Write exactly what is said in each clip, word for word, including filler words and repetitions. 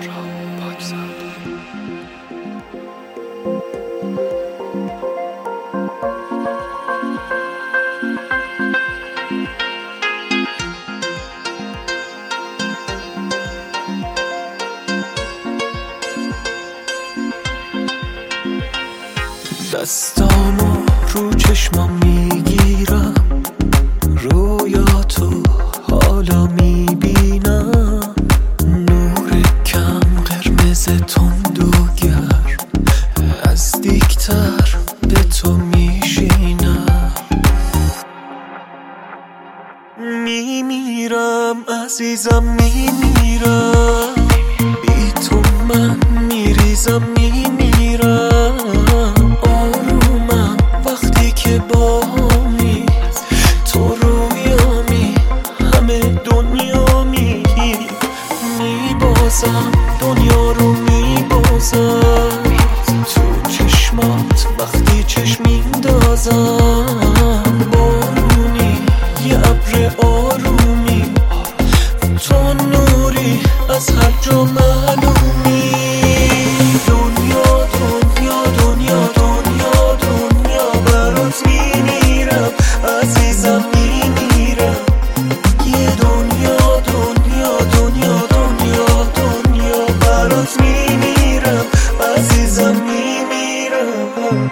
دستامو رو چشمام میگیرم، رویاتو حالا میبینم، نور کم قرمز تند و گرم، نزدیکتر به تو میشینم. میمیرم عزیزم میمیرم، بی تو من میریزم میمیرم. آرومم وقتی که باهامی، تو رویامی همه دنیامی. میبازم دنیا رو میبازم، تو چشمات وقتی چشم میندازم. بارونی یه ابر آرومی، تو نوری از هر جا معلومی. دنیا دنیا دنیا دنیا دنیا برات میمیرم عزیزم میمیرم. یه دنیا دنیا دنیا دنیا دنیا برات میمیرم عزیزم میمیرم.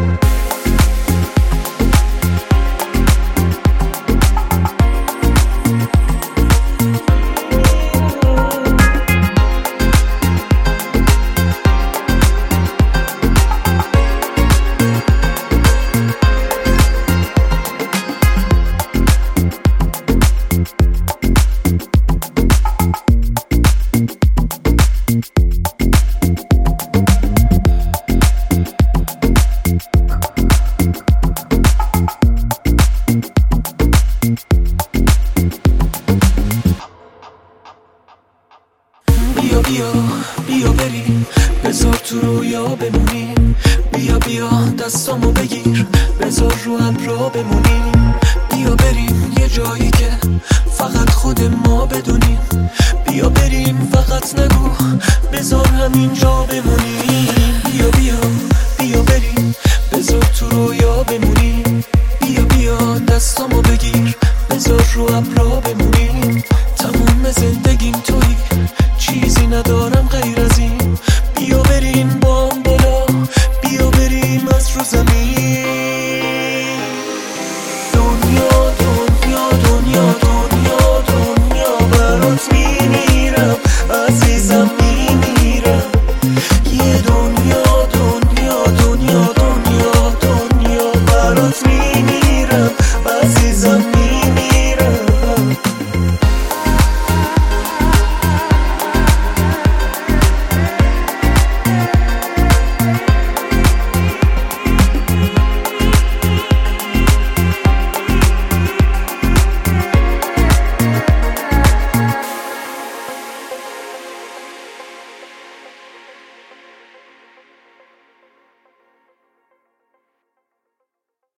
بیا بیا بیا بریم، بذار تو رویا بمونیم. بیا بیا دستامو بگیر، بذار رو ابرا بمونیم. بیا بریم یه جایی که فقط خود ما بدونیم. بیا بریم فقط نگو، بذار همینجا بمونیم. بیا بیا بیا بریم، بذار تو رویا بمونیم. بیا بیا دستامو بگیر، بذار رو ابرا